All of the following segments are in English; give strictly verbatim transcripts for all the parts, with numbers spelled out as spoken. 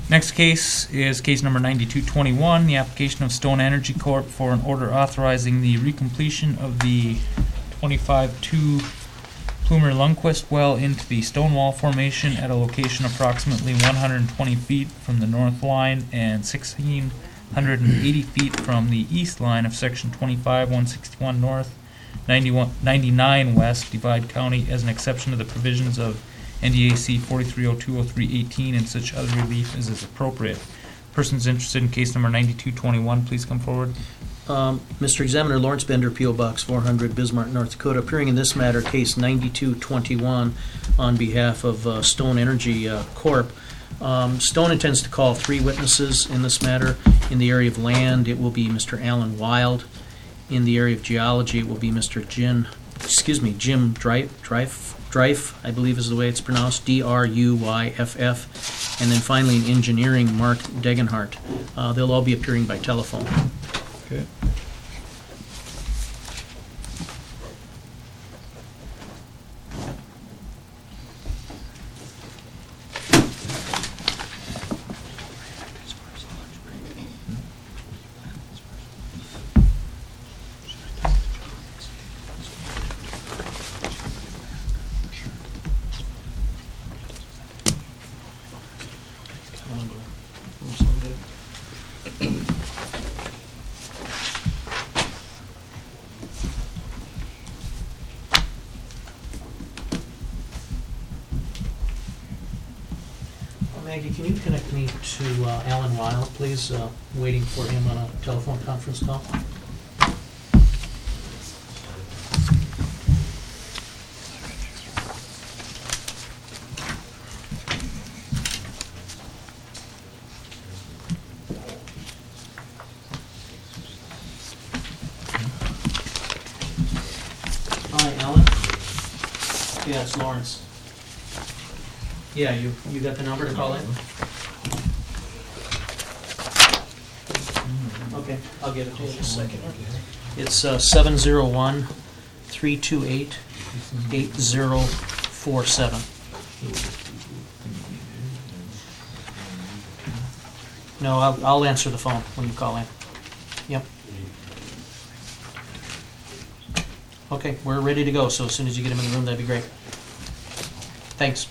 Next case is case number ninety-two twenty-one, the application of Stone Energy Corp for an order authorizing the recompletion of the twenty-five two Plumer Lundquist well into the Stonewall Formation at a location approximately one hundred twenty feet from the north line and sixteen eighty feet from the east line of section twenty-five one sixty-one north, ninety-one, ninety-nine west, Divide County, as an exception to the provisions of N D A C forty-three oh two oh three eighteen and such other relief as is appropriate. Persons interested in case number ninety-two twenty-one, please come forward. Um, Mister Examiner, Lawrence Bender, P O. Box four hundred, Bismarck, North Dakota, appearing in this matter, case ninety-two twenty-one, on behalf of uh, Stone Energy uh, Corp. Um, Stone intends to call three witnesses in this matter. In the area of land, it will be Mister Alan Wild. In the area of geology, it will be Mister Jim, excuse me, Jim Drife, Drife, Drife, I believe is the way it's pronounced, D R U Y F F. And then finally, in engineering, Mark Degenhart. Uh, they'll all be appearing by telephone. Okay. Maggie, can you connect me to uh, Alan Wild, please? Uh, waiting for him on a telephone conference call. Hi, Alan. Yeah, it's Lawrence. Yeah, you you got the number to call in? Okay, I'll give it to you in a second. It's uh, seven zero one, three two eight, eight zero four seven. No, I'll, I'll answer the phone when you call in. Yep. Okay, we're ready to go, so as soon as you get him in the room, that'd be great. Thanks.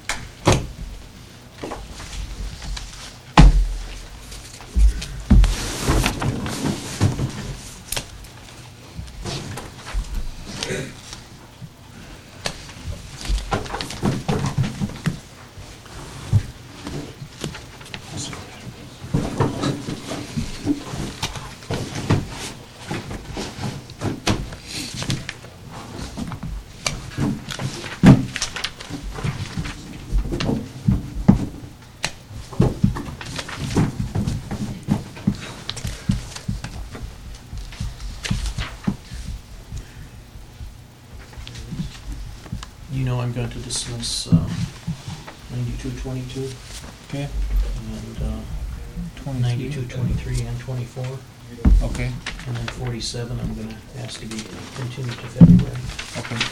You know I'm going to dismiss uh, ninety-two twenty-two Okay. and uh, ninety-two twenty-three and twenty-four, Okay. and then forty-seven I'm going to ask to be continued to February. Okay.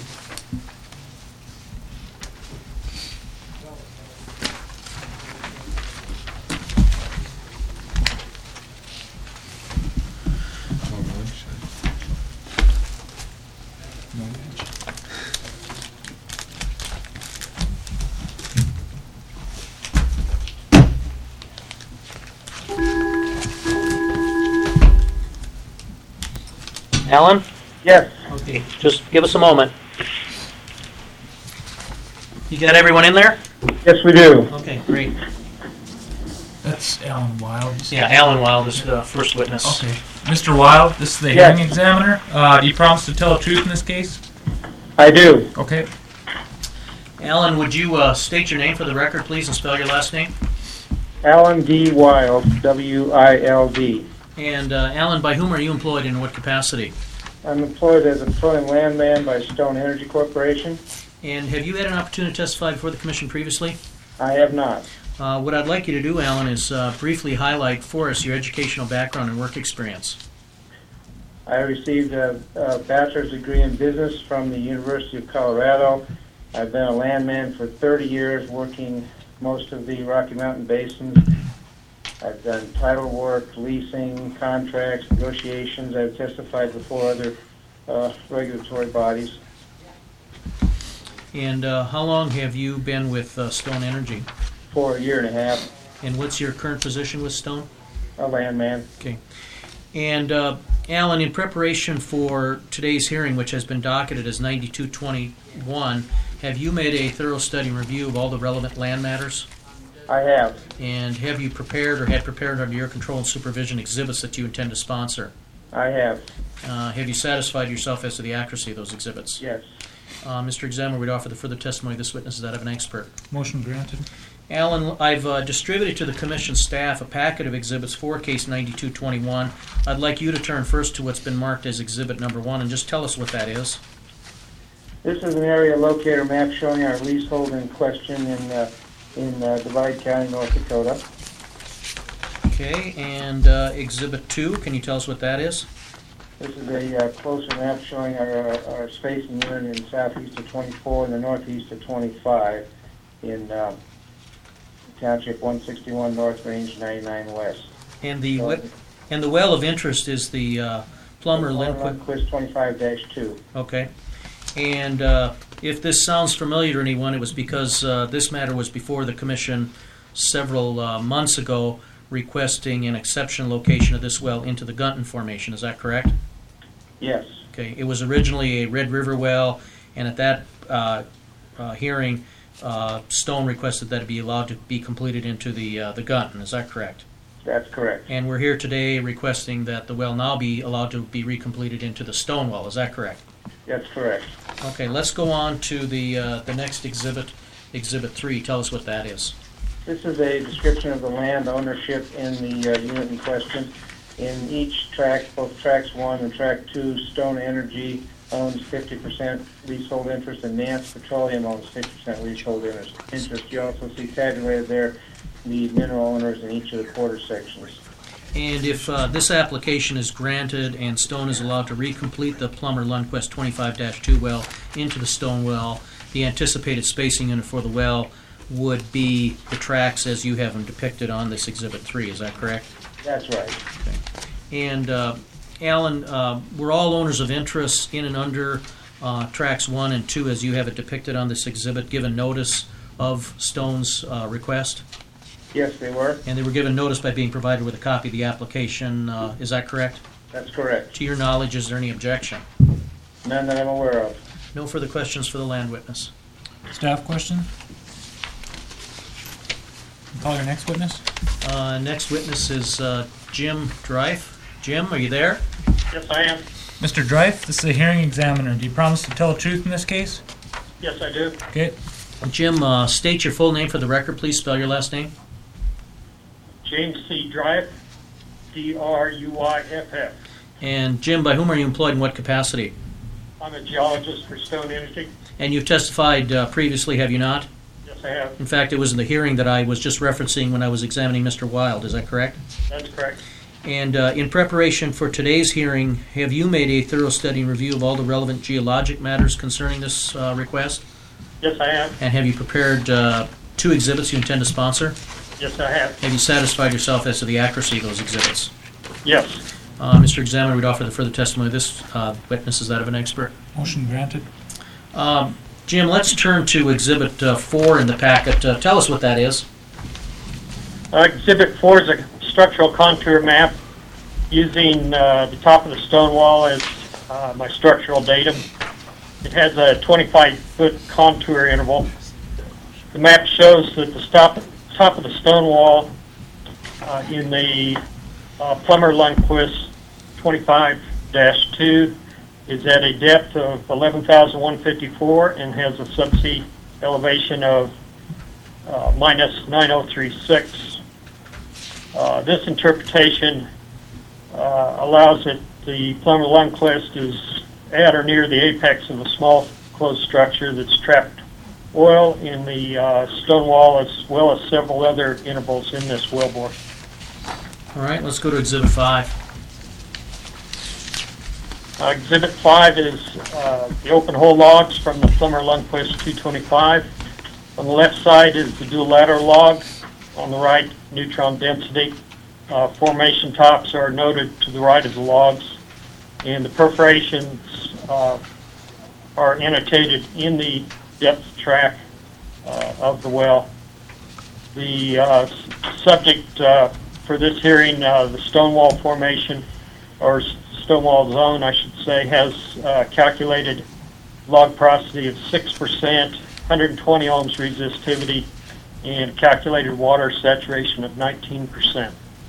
Alan? Yes. Okay, just give us a moment. You got everyone in there? Yes, we do. Okay, great. That's Alan Wild. Yeah, Alan Wild is the first witness. Okay. Mister Wild, this is the Yes. hearing examiner. Uh, do you promise to tell the truth in this case? I do. Okay. Alan, would you uh, state your name for the record, please, and spell your last name? Alan D. Wild, W I L D. And uh, Alan, by whom are you employed and in what capacity? I'm employed as a petroleum landman by Stone Energy Corporation. And have you had an opportunity to testify before the commission previously? I have not. Uh, what I'd like you to do, Alan, is uh, briefly highlight for us your educational background and work experience. I received a, a bachelor's degree in business from the University of Colorado. I've been a landman for thirty years, working most of the Rocky Mountain basins. I've done title work, leasing, contracts, negotiations. I've testified before other uh, regulatory bodies. And uh, how long have you been with uh, Stone Energy? For a year and a half, And what's your current position with Stone? a landman. Okay. And uh, Alan, in preparation for today's hearing, which has been docketed as ninety-two twenty-one, have you made a thorough study and review of all the relevant land matters? I have. And have you prepared or had prepared under your control and supervision exhibits that you intend to sponsor? I have. Uh, have you satisfied yourself as to the accuracy of those exhibits? Yes. Uh, Mister Examiner, we'd offer the further testimony of this witness as that of an expert. Motion granted. Alan, I've uh, distributed to the commission staff a packet of exhibits for case ninety-two twenty-one. I'd like you to turn first to what's been marked as exhibit number one and just tell us what that is. This is an area locator map showing our leasehold in question in uh, in uh, Divide County, North Dakota. Okay, and uh, exhibit two, can you tell us what that is? This is a uh, closer map showing our, uh, our spacing unit in southeast of twenty-four and the northeast of twenty-five in uh, Township one sixty-one North, Range ninety-nine West. And the wi- and the well of interest is the uh, Plummer Lindquist. Lindquist twenty-five dash two. Okay. And uh, if this sounds familiar to anyone, it was because uh, this matter was before the commission several uh, months ago requesting an exception location of this well into the Gunton Formation. Is that correct? Yes. Okay. It was originally a Red River well, and at that uh, uh, hearing, uh, Stone requested that it be allowed to be completed into the uh, the Gunton. Is that correct? That's correct. And we're here today requesting that the well now be allowed to be recompleted into the Stone well. Is that correct? That's correct. Okay, let's go on to the uh, the next exhibit, Exhibit three. Tell us what that is. This is a description of the land ownership in the uh, unit in question. In each tract, both tracks one and track two, Stone Energy owns fifty percent leasehold interest, and Nance Petroleum owns fifty percent leasehold interest. Interest. You also see tabulated there the mineral owners in each of the quarter sections. And if uh, this application is granted and Stone is allowed to recomplete the Plummer Lundquist twenty-five dash two well into the Stone well, the anticipated spacing unit for the well would be the tracks as you have them depicted on this Exhibit three. Is that correct? That's right. And uh, Alan, uh, we're all owners of interest in and under uh, tracks one and two as you have it depicted on this exhibit, given notice of Stone's uh, request? Yes, they were. And they were given notice by being provided with a copy of the application. Uh, is that correct? That's correct. To your knowledge, is there any objection? None that I'm aware of. No further questions for the land witness. Staff question? Call your next witness. Uh, next witness is uh, Jim Dreif. Jim, are you there? Yes, I am. Mister Dreif, this is a hearing examiner. Do you promise to tell the truth in this case? Yes, I do. Okay. Jim, uh, state your full name for the record, please. Spell your last name. James C. Drive, D R U Y F F. And Jim, by whom are you employed in what capacity? I'm a geologist for Stone Energy. And you've testified uh, previously, have you not? Yes, I have. In fact, it was in the hearing that I was just referencing when I was examining Mister Wild. Is that correct? That's correct. And uh, in preparation for today's hearing, have you made a thorough study and review of all the relevant geologic matters concerning this uh, request? Yes, I have. And have you prepared uh, two exhibits you intend to sponsor? Yes, I have. Have you satisfied yourself as to the accuracy of those exhibits? Yes. Uh, Mister Examiner, we'd offer the further testimony of this uh, witness as that of an expert. Motion granted. Um, Jim, let's turn to Exhibit uh, four in the packet. Uh, tell us what that is. Uh, Exhibit four is a structural contour map using uh, the top of the stone wall as uh, my structural datum. It has a twenty-five foot contour interval. The map shows that the top, top of the stone wall uh, in the uh, Plummer Lundquist twenty-five dash two is at a depth of eleven thousand one hundred fifty-four and has a subsea elevation of uh, minus nine thousand thirty-six. Uh, this interpretation uh, allows that the Plummer Lundquist is at or near the apex of a small closed structure that's trapped oil in the uh, stone wall as well as several other intervals in this wellbore. All right, let's go to Exhibit five. Uh, Exhibit five is uh, the open hole logs from the Plummer Lundquist two twenty-five. On the left side is the dual ladder log. On the right, neutron density. Uh, formation tops are noted to the right of the logs, and the perforations uh, are annotated in the depth track uh, of the well. The uh, subject uh, for this hearing, uh, the Stonewall Formation, or Stonewall Zone, I should say, has uh, calculated log porosity of six percent, one hundred twenty ohms resistivity, and calculated water saturation of nineteen percent.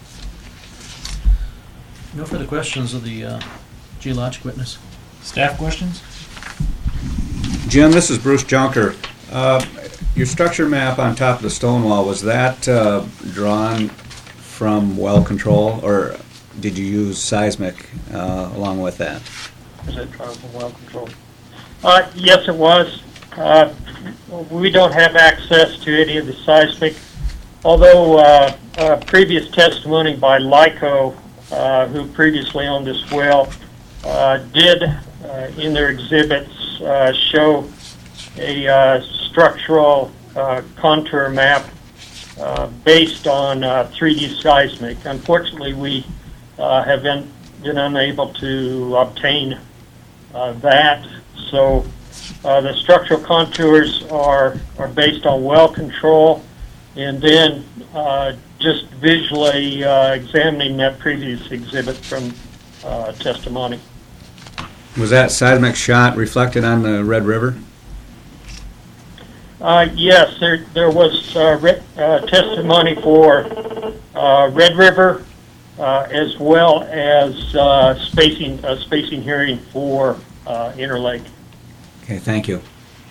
No further questions of the uh, geologic witness. Staff questions? Jim, this is Bruce Junker. Uh, your structure map on top of the stone wall, was that uh, drawn from well control, or did you use seismic uh, along with that? Is it drawn from well control? Uh, yes, it was. Uh, we don't have access to any of the seismic, although uh, uh, previous testimony by LICO, uh, who previously owned this well, uh, did uh, in their exhibits uh, show a uh, structural uh, contour map uh, based on uh, three D seismic. Unfortunately, we uh, have been, been unable to obtain uh, that, so uh, the structural contours are, are based on well control, and then uh, just visually uh, examining that previous exhibit from uh, testimony. Was that seismic shot reflected on the Red River? Uh, yes, there there was uh, re- uh, testimony for uh, Red River, uh, as well as uh, spacing uh, spacing hearing for uh, Interlake. Okay, thank you.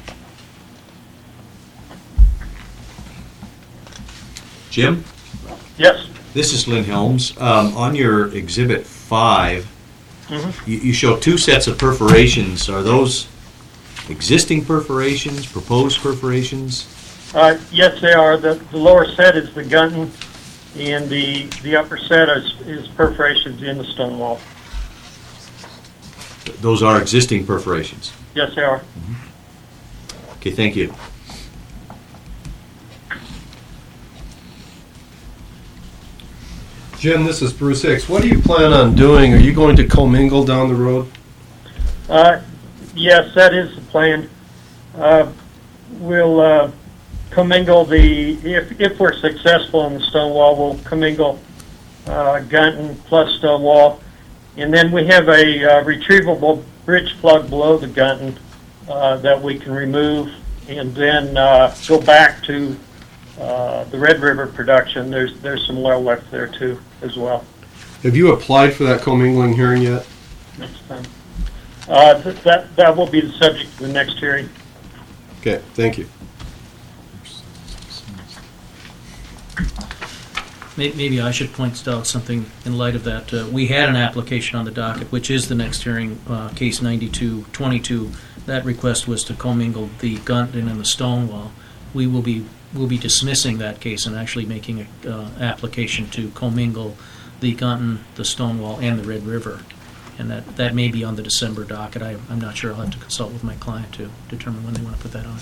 Jim, Yes. this is Lynn Helms. Um, on your Exhibit five, Mhm. you, you show two sets of perforations. Are those existing perforations, proposed perforations? Uh, yes, they are. The, the lower set is the Gunton, and the the upper set is, is perforations in the stone wall. Those are existing perforations. Yes, they are. Okay, thank you. Jim, this is Bruce Hicks. What do you plan on doing? Are you going to commingle down the road? Uh, yes, that is the plan. Uh, we'll uh, commingle the, if, if we're successful in the stone wall, we'll commingle uh, Gunton plus stone wall. And then we have a uh, retrievable bridge plug below the Gunton uh, that we can remove and then uh, go back to uh, the Red River production. There's, there's some well left there too as well. Have you applied for that commingling hearing yet? Next time. Uh, th- that, that will be the subject of the next hearing. Okay, thank you. May- Maybe I should point out something in light of that. Uh, We had an application on the docket, which is the next hearing, uh, case ninety-two twenty-two. That request was to commingle the Gunton and the stone wall. We will be, will be dismissing that case and actually making an uh, application to commingle the Gunton, the stone wall, and the Red River. And that, that may be on the December docket. I, I'm not sure. I'll have to consult with my client to determine when they want to put that on.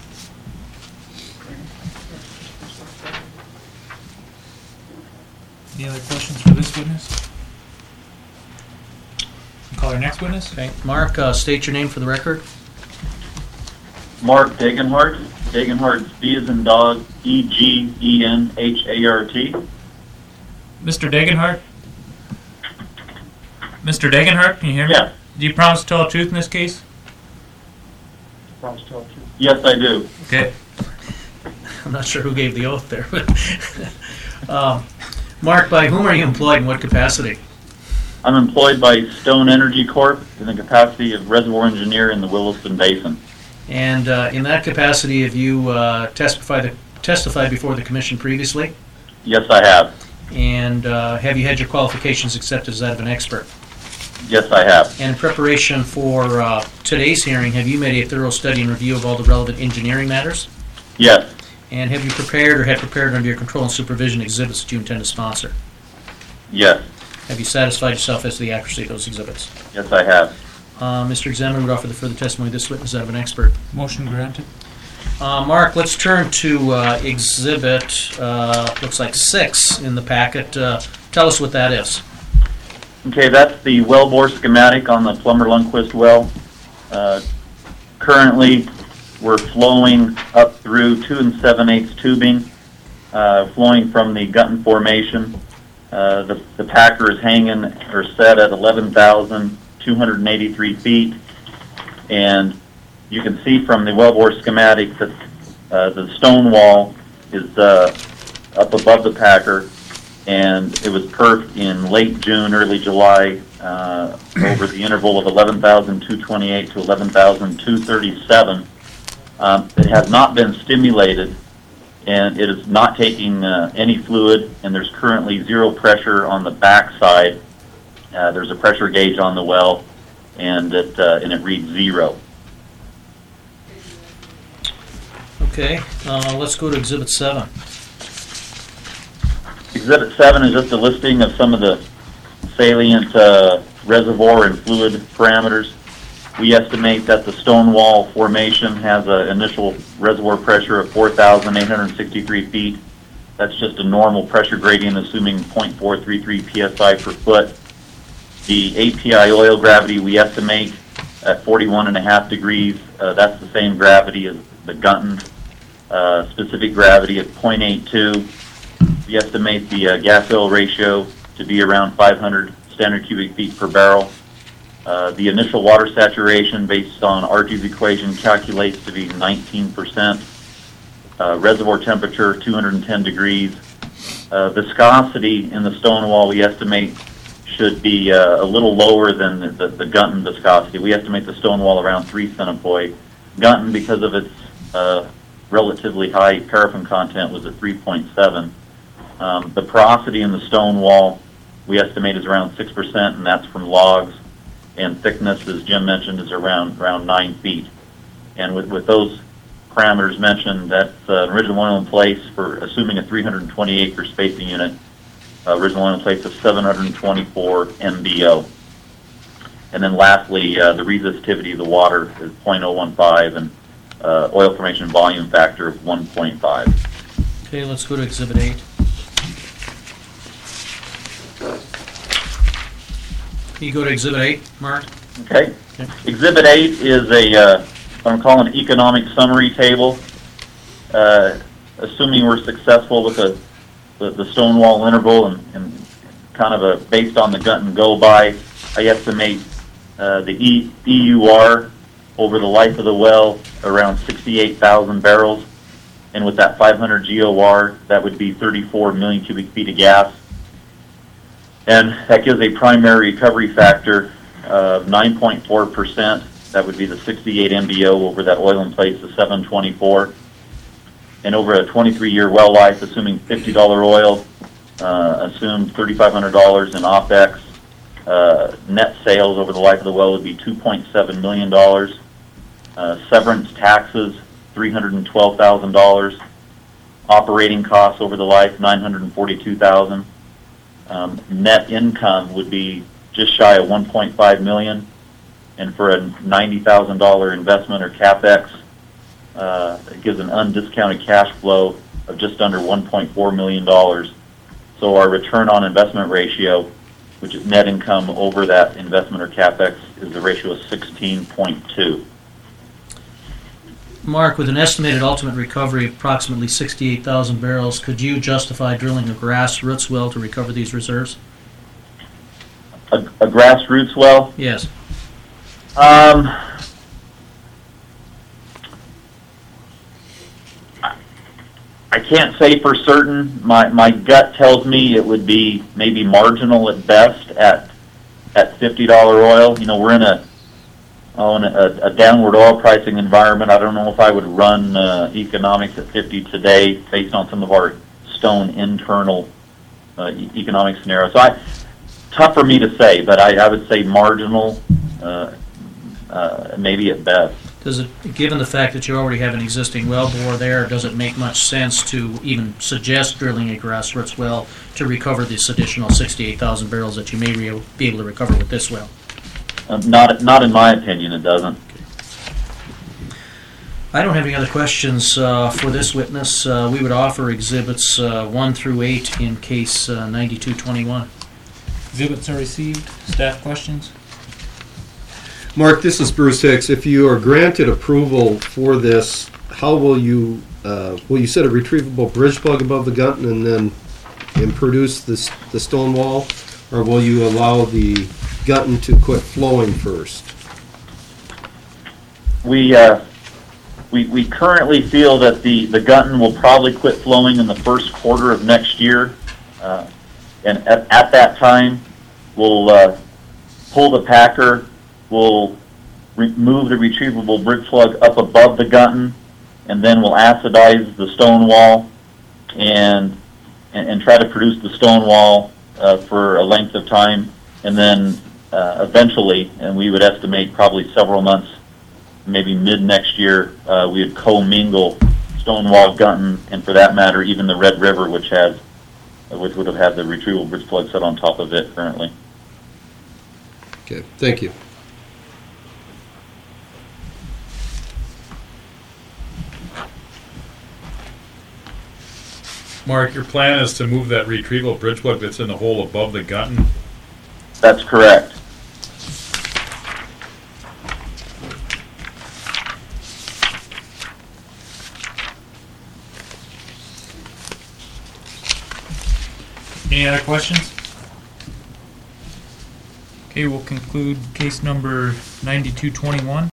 Any other questions for this witness? Call our next witness. Okay, Mark, uh, state your name for the record. Mark Degenhart. Degenhart, D as in dog, E G E N H A R T. Mister Degenhart? Mister Degenhart, can you hear me? Yes. Do you promise to tell the truth in this case? Promise to tell the truth. Yes, I do. Okay. I'm not sure who gave the oath there, but um, Mark, by whom are you employed in what capacity? I'm employed by Stone Energy Corp in the capacity of reservoir engineer in the Williston Basin. And uh, in that capacity, have you uh, testified testified before the commission previously? Yes, I have. And uh, have you had your qualifications accepted as that of an expert? Yes, I have. And in preparation for uh, today's hearing, have you made a thorough study and review of all the relevant engineering matters? Yes. And have you prepared or had prepared under your control and supervision exhibits that you intend to sponsor? Yes. Have you satisfied yourself as to the accuracy of those exhibits? Yes, I have. Uh, Mister Examiner would offer the further testimony of this witness that of an expert. Motion granted. Uh, Mark, let's turn to uh, exhibit, uh, looks like six in the packet. Uh, Tell us what that is. Okay, that's the well bore schematic on the Plummer Lundquist well. Uh, Currently, we're flowing up through two and seven eighths tubing, uh, flowing from the Gunton Formation. Uh, the, the packer is hanging or set at eleven thousand two hundred eighty-three feet, and you can see from the wellbore schematic that uh, the stone wall is uh, up above the packer, and it was perfed in late June, early July, uh, over the interval of eleven thousand two hundred twenty-eight to eleven thousand two hundred thirty-seven. Um, it has not been stimulated, and it is not taking uh, any fluid, and there's currently zero pressure on the back side. Uh, there's a pressure gauge on the well, and it, uh, and it reads zero. Okay, uh, let's go to exhibit seven. Exhibit seven is just a listing of some of the salient uh, reservoir and fluid parameters. We estimate that the Stonewall Formation has an initial reservoir pressure of four thousand eight hundred sixty-three feet. That's just a normal pressure gradient, assuming zero point four three three P S I per foot. The A P I oil gravity we estimate at forty-one and a half degrees. Uh, that's the same gravity as the Gunton uh, specific gravity at zero point eight two. We estimate the uh, gas-oil ratio to be around five hundred standard cubic feet per barrel. Uh, the initial water saturation, based on Argy's equation, calculates to be nineteen percent. Uh, reservoir temperature, two hundred ten degrees. Uh, viscosity in the stone wall, we estimate, should be uh, a little lower than the, the, the Gunton viscosity. We estimate the stone wall around three centipoi. Gunton, because of its uh, relatively high paraffin content, was at three point seven. Um, the porosity in the stone wall, we estimate, is around six percent, and that's from logs. And thickness, as Jim mentioned, is around around nine feet. And with, with those parameters mentioned, that's uh, original oil in place for assuming a three hundred twenty acre spacing unit. Uh, original oil in place of seven hundred twenty-four M B O. And then lastly, uh, the resistivity of the water is zero point zero one five, and uh, oil formation volume factor of one point five. Okay, let's go to exhibit eight. Can you go to exhibit eight, Mark? Okay. Exhibit eight is a, uh, what I'm calling an economic summary table. Uh, assuming we're successful with the, the, the Stonewall interval and, and kind of a, based on the Gunton go-by, I estimate uh, the e, E U R over the life of the well around sixty-eight thousand barrels. And with that five hundred G O R, that would be thirty-four million cubic feet of gas. And that gives a primary recovery factor of nine point four percent. That would be the sixty-eight M B O over that oil in place of seven twenty-four. And over a twenty-three year well life, assuming fifty dollar oil, uh, assumed thirty-five hundred dollars in OPEX, uh, net sales over the life of the well would be two point seven million dollars. Uh, severance taxes, three hundred twelve thousand dollars. Operating costs over the life, nine hundred forty-two thousand dollars. Um, net income would be just shy of one point five million dollars, and for a ninety thousand dollar investment or CapEx, uh, it gives an undiscounted cash flow of just under one point four million dollars. So our return on investment ratio, which is net income over that investment or CapEx, is the ratio of sixteen point two. Mark, with an estimated ultimate recovery of approximately sixty-eight thousand barrels, could you justify drilling a grassroots well to recover these reserves? A, a grassroots well? Yes. Um, I can't say for certain. My my gut tells me it would be maybe marginal at best at at fifty dollar oil. You know, we're in a oh, in a, a downward oil pricing environment. I don't know if I would run uh, economics at fifty today based on some of our Stone internal uh, e- economic scenarios. So I, tough for me to say, but I, I would say marginal, uh, uh, maybe at best. Does it, given the fact that you already have an existing well bore there, does it make much sense to even suggest drilling a grassroots well to recover this additional sixty-eight thousand barrels that you may re- be able to recover with this well? Um, not, not in my opinion, it doesn't. I don't have any other questions uh, for this witness. Uh, We would offer exhibits uh, one through eight in case uh, ninety-two twenty-one. Exhibits are received. Staff questions? Mark, this is Bruce Hicks. If you are granted approval for this, how will you, uh, will you set a retrievable bridge plug above the gun and then and produce this, the stone wall? Or will you allow the gun to quit flowing first? We, uh, we, we currently feel that the, the Gunton will probably quit flowing in the first quarter of next year. Uh, and at, at that time, we'll uh, pull the packer, we'll remove the retrievable bridge plug up above the Gunton, and then we'll acidize the stone wall and, and, and try to produce the stone wall uh, for a length of time. And then uh, eventually, and we would estimate probably several months, maybe mid next year, uh, we would co-mingle Stonewall, Gunton, and for that matter, even the Red River, which has, which would have had the retrieval bridge plug set on top of it currently. Okay, thank you. Mark, your plan is to move that retrieval bridge plug that's in the hole above the Gunton? That's correct. Any other questions? Okay, we'll conclude case number ninety-two twenty-one.